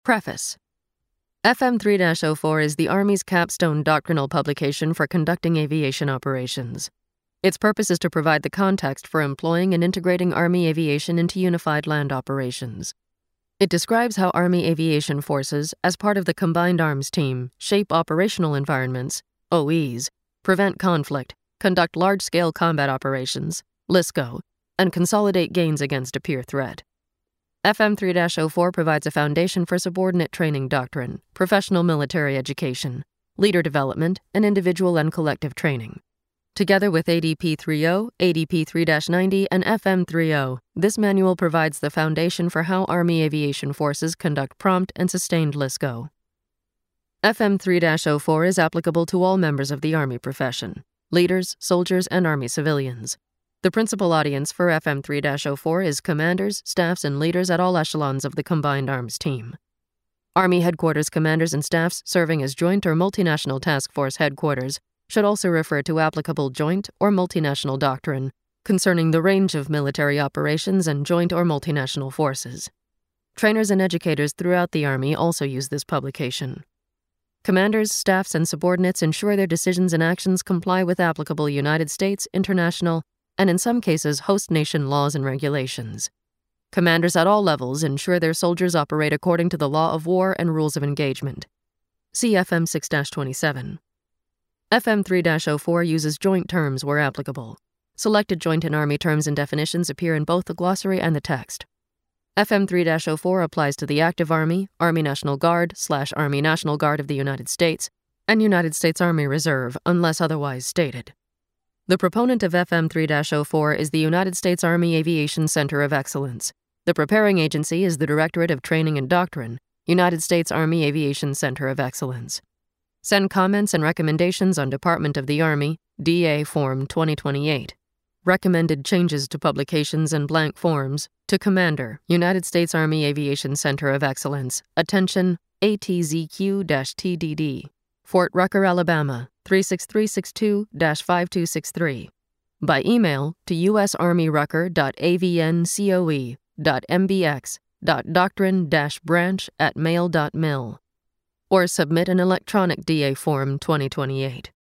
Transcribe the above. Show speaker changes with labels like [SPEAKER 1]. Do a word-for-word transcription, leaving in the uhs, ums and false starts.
[SPEAKER 1] Preface. F M three dash oh four is the Army's capstone doctrinal publication for conducting aviation operations. Its purpose is to provide the context for employing and integrating Army aviation into unified land operations. It describes how Army aviation forces, as part of the Combined Arms Team, shape operational environments, O Es, prevent conflict, conduct large-scale combat operations, LISCO, and consolidate gains against a peer threat. F M three dash oh four provides a foundation for subordinate training doctrine, professional military education, leader development, and individual and collective training. Together with A D P thirty, A D P three dash ninety, and F M thirty, this manual provides the foundation for how Army aviation forces conduct prompt and sustained LISCO. F M three dash oh four is applicable to all members of the Army profession, leaders, soldiers, and Army civilians. The principal audience for F M three dash oh four is commanders, staffs, and leaders at all echelons of the Combined Arms Team. Army headquarters commanders and staffs serving as Joint or Multinational Task Force headquarters should also refer to applicable joint or multinational doctrine concerning the range of military operations and joint or multinational forces. Trainers and educators throughout the Army also use this publication. Commanders, staffs, and subordinates ensure their decisions and actions comply with applicable United States, international, and in some cases host nation laws and regulations. Commanders at all levels ensure their soldiers operate according to the law of war and rules of engagement. See F M six dash twenty-seven. F M three dash oh four uses joint terms where applicable. Selected joint and Army terms and definitions appear in both the glossary and the text. F M three dash oh four applies to the active Army, Army National Guard slash Army National Guard of the United States, and United States Army Reserve unless otherwise stated. The proponent of F M three dash oh four is the United States Army Aviation Center of Excellence. The preparing agency is the Directorate of Training and Doctrine, United States Army Aviation Center of Excellence. Send comments and recommendations on Department of the Army, D A Form twenty twenty-eight. Recommended changes to publications and blank forms to Commander, United States Army Aviation Center of Excellence. Attention, A T Z Q T D D. Fort Rucker, Alabama, three six three six two dash five two six three. By email to usarmyrucker dot a v n coe dot m b x dot doctrine dash branch at mail dot mil. Or submit an electronic D A Form twenty twenty-eight.